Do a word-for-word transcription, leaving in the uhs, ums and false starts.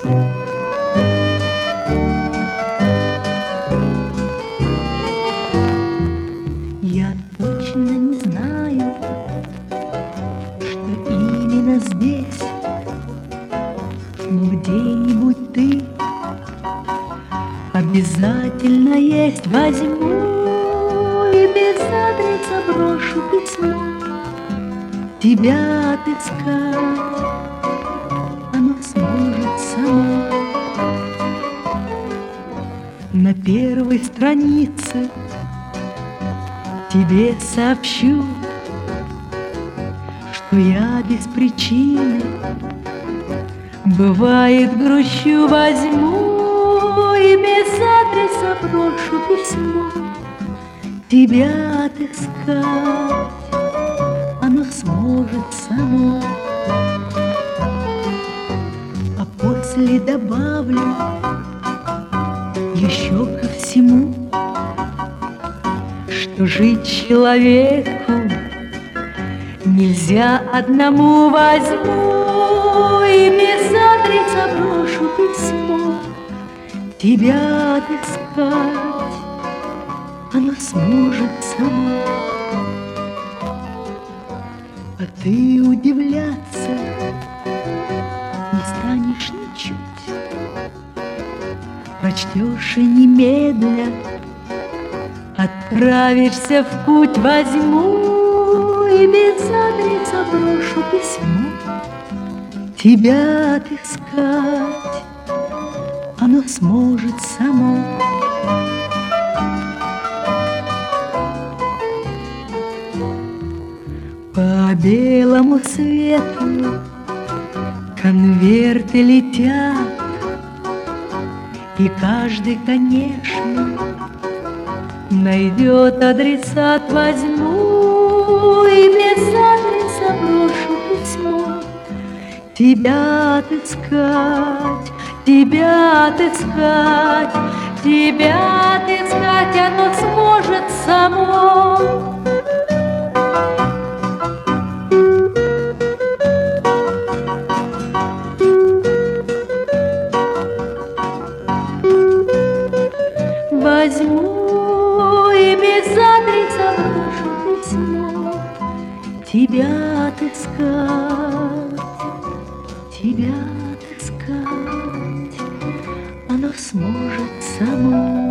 Я точно не знаю, что именно здесь, но где-нибудь ты обязательно есть. Возьму и без адреса брошу письмо. Тебя отыскать оно сможет само. На первой странице тебе сообщу, что я без причины бывает грущу. Возьму и без адреса брошу письмо. Тебя отыскать оно сможет само. А после добавлю еще ко всему, что жить человеку нельзя одному. Возьму и без адреса брошу письмо. Тебя отыскать оно сможет само. А ты удивляться не станешь ничуть. Прочтешь и немедля отправишься в путь. Возьму и без адреса брошу письмо. Тебя отыскать оно сможет само. По белому свету конверты летят, и каждый, конечно, найдет адресат. Возьму и без адреса брошу письмо. Тебя отыскать, тебя отыскать, тебя отыскать оно сможет само. Возьму и без адреса брошу письмо. Тебя отыскать, тебя отыскать оно сможет само.